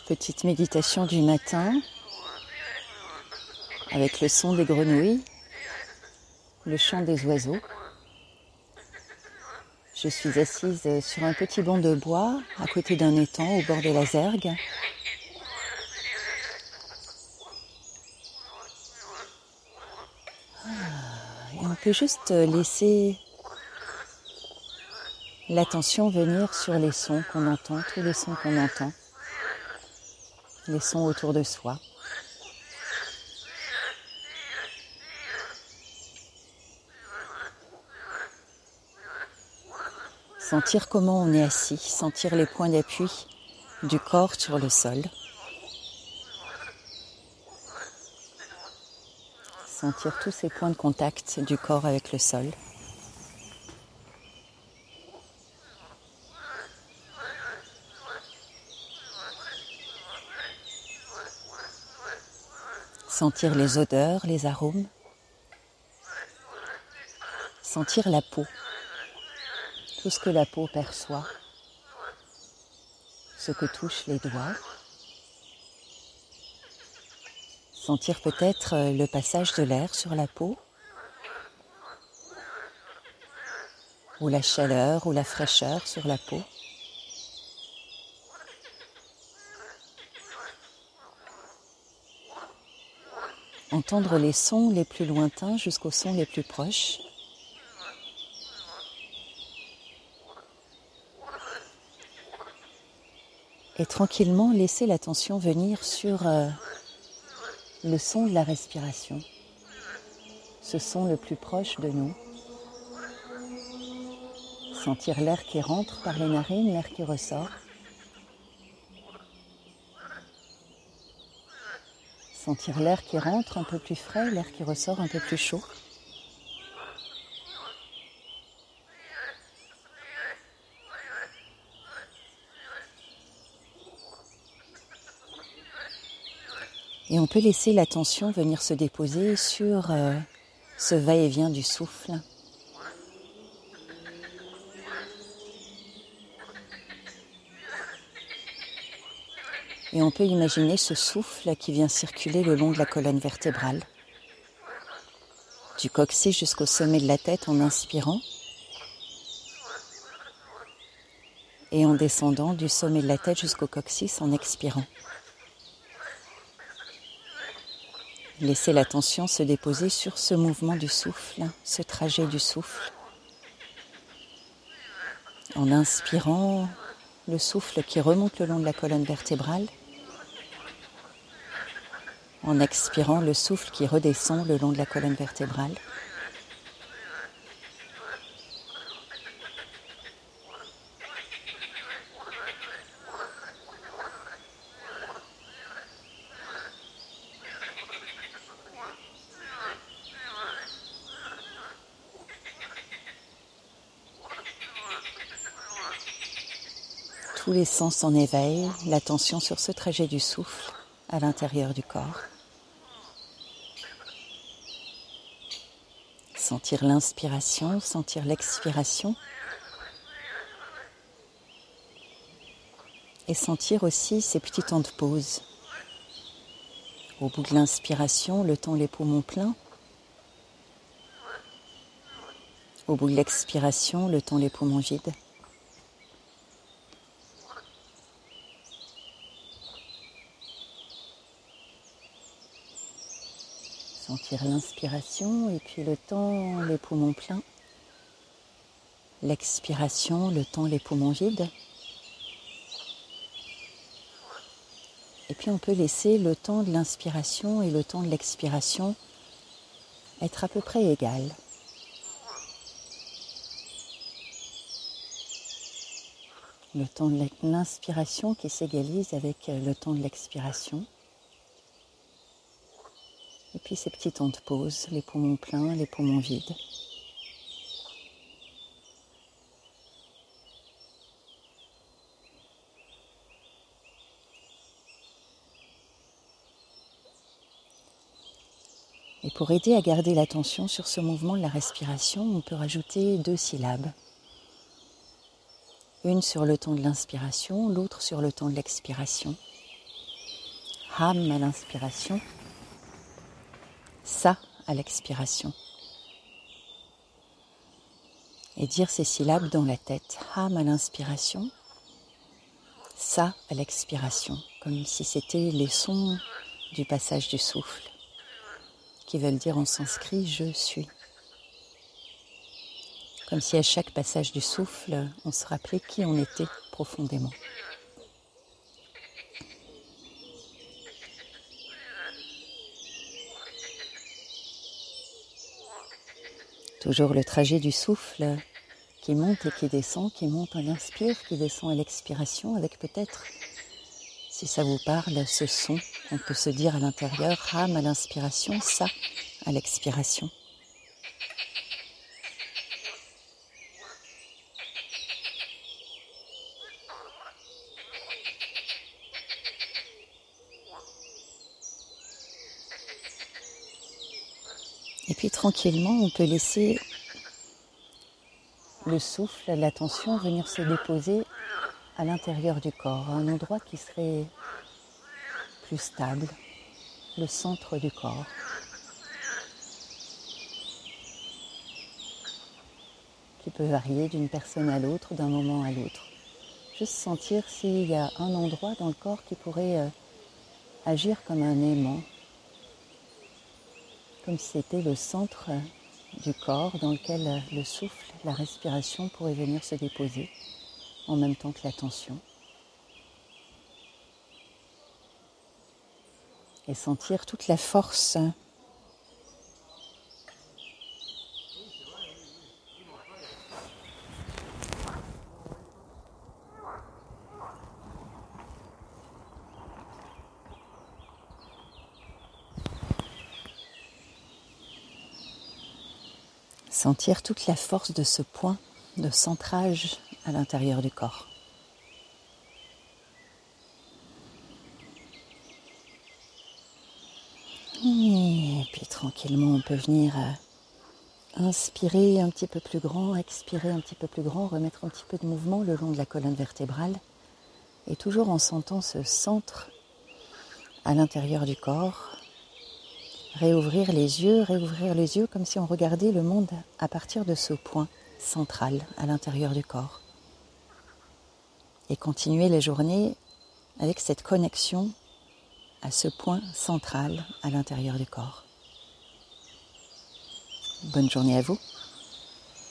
Petite méditation du matin avec le son des grenouilles, le chant des oiseaux. Je suis assise sur un petit banc de bois à côté d'un étang au bord de la Zergue. Et on peut juste laisser l'attention venir sur les sons qu'on entend, tous les sons qu'on entend, les sons autour de soi. Sentir comment on est assis, sentir les points d'appui du corps sur le sol. Sentir tous ces points de contact du corps avec le sol. Sentir les odeurs, les arômes. Sentir la peau. Tout ce que la peau perçoit, ce que touchent les doigts. Sentir peut-être le passage de l'air sur la peau, ou la chaleur ou la fraîcheur sur la peau. Entendre les sons les plus lointains jusqu'aux sons les plus proches. Et tranquillement laisser l'attention venir sur le son de la respiration, ce son le plus proche de nous. Sentir l'air qui rentre par les narines, l'air qui ressort. Sentir l'air qui rentre un peu plus frais, l'air qui ressort un peu plus chaud. Et on peut laisser l'attention venir se déposer sur ce va-et-vient du souffle. Et on peut imaginer ce souffle qui vient circuler le long de la colonne vertébrale, du coccyx jusqu'au sommet de la tête en inspirant et en descendant du sommet de la tête jusqu'au coccyx en expirant. Laissez l'attention se déposer sur ce mouvement du souffle, ce trajet du souffle. En inspirant, le souffle qui remonte le long de la colonne vertébrale. En expirant, le souffle qui redescend le long de la colonne vertébrale. Tous les sens en éveil, l'attention sur ce trajet du souffle à l'intérieur du corps. Sentir l'inspiration, sentir l'expiration. Et sentir aussi ces petits temps de pause. Au bout de l'inspiration, le temps les poumons pleins. Au bout de l'expiration, le temps les poumons vides. Sentir l'inspiration et puis le temps, les poumons pleins. L'expiration, le temps, les poumons vides. Et puis on peut laisser le temps de l'inspiration et le temps de l'expiration être à peu près égal. Le temps de l'inspiration qui s'égalise avec le temps de l'expiration. Et puis ces petits temps de pause, les poumons pleins, les poumons vides. Et pour aider à garder l'attention sur ce mouvement de la respiration, on peut rajouter 2 syllabes. Une sur le temps de l'inspiration, l'autre sur le temps de l'expiration. Ham à l'inspiration, Sa à l'expiration. Et dire ces syllabes dans la tête. Ham à l'inspiration, Sa à l'expiration. Comme si c'était les sons du passage du souffle, qui veulent dire en sanskrit « je suis ». Comme si à chaque passage du souffle, on se rappelait qui on était profondément. Toujours le trajet du souffle qui monte et qui descend, qui monte à l'inspire, qui descend à l'expiration, avec peut-être, si ça vous parle, ce son, on peut se dire à l'intérieur, Ham à l'inspiration, Sa à l'expiration. Et puis tranquillement, on peut laisser le souffle, l'attention venir se déposer à l'intérieur du corps, à un endroit qui serait plus stable, le centre du corps. Qui peut varier d'une personne à l'autre, d'un moment à l'autre. Juste sentir s'il y a un endroit dans le corps qui pourrait agir comme un aimant, comme si c'était le centre du corps dans lequel le souffle, la respiration pourrait venir se déposer en même temps que l'attention. Et sentir toute la force sentir toute la force de ce point de centrage à l'intérieur du corps. Et puis tranquillement, on peut venir inspirer un petit peu plus grand, expirer un petit peu plus grand, remettre un petit peu de mouvement le long de la colonne vertébrale et toujours en sentant ce centre à l'intérieur du corps. Réouvrir les yeux comme si on regardait le monde à partir de ce point central à l'intérieur du corps. Et continuer les journées avec cette connexion à ce point central à l'intérieur du corps. Bonne journée à vous.